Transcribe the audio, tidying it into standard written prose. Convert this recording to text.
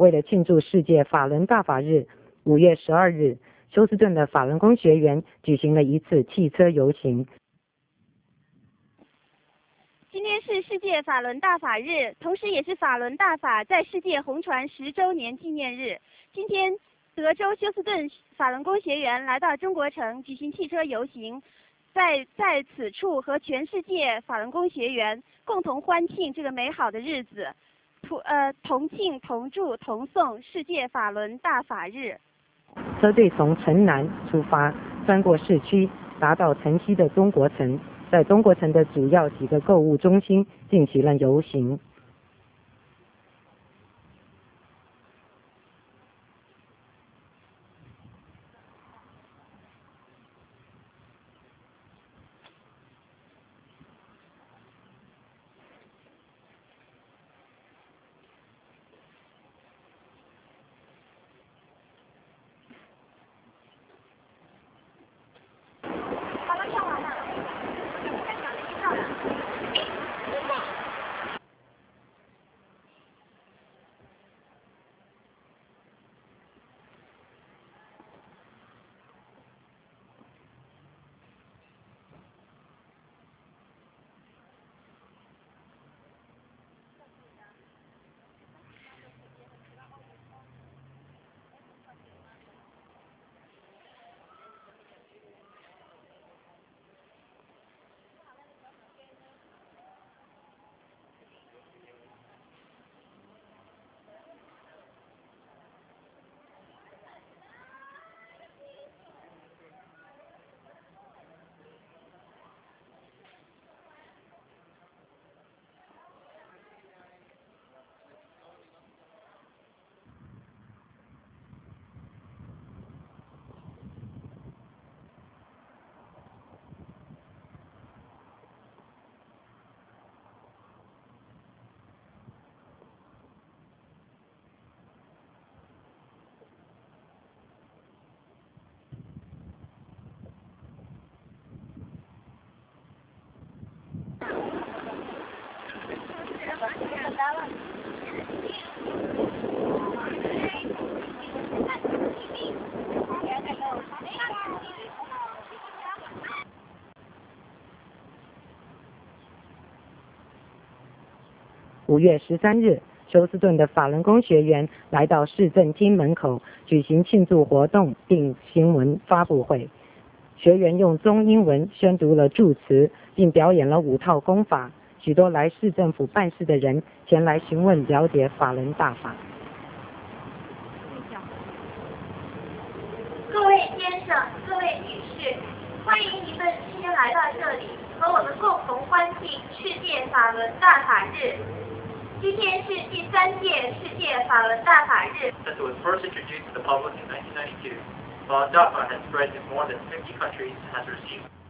为了庆祝世界法轮大法日，5月12日，休斯顿的法轮功学员举行了一次汽车游行。 今天是世界法轮大法日，同时也是法轮大法在世界红传10周年纪念日。今天，德州休斯顿法轮功学员来到中国城举行汽车游行，在此处和全世界法轮功学员共同欢庆这个美好的日子，同庆、同祝、同颂世界法轮大法日。 车队从城南出发，穿过市区，达到城西的中国城，在中国城的主要几个购物中心进行了游行。5月13日，休斯顿的法轮功学员来到市政厅门口举行庆祝活动并新闻发布会。学员用中英文宣读了祝词，并表演了5套功法。许多来市政府办事的人前来询问了解法轮大法。 各位先生、各位女士，欢迎你们今天来到这里，和我们共同欢庆世界法轮大法日。今天是第3届世界法轮大法日。 Since it was first introduced to the public in 1992, Falun Dafa has spread to more than 50 countries and has received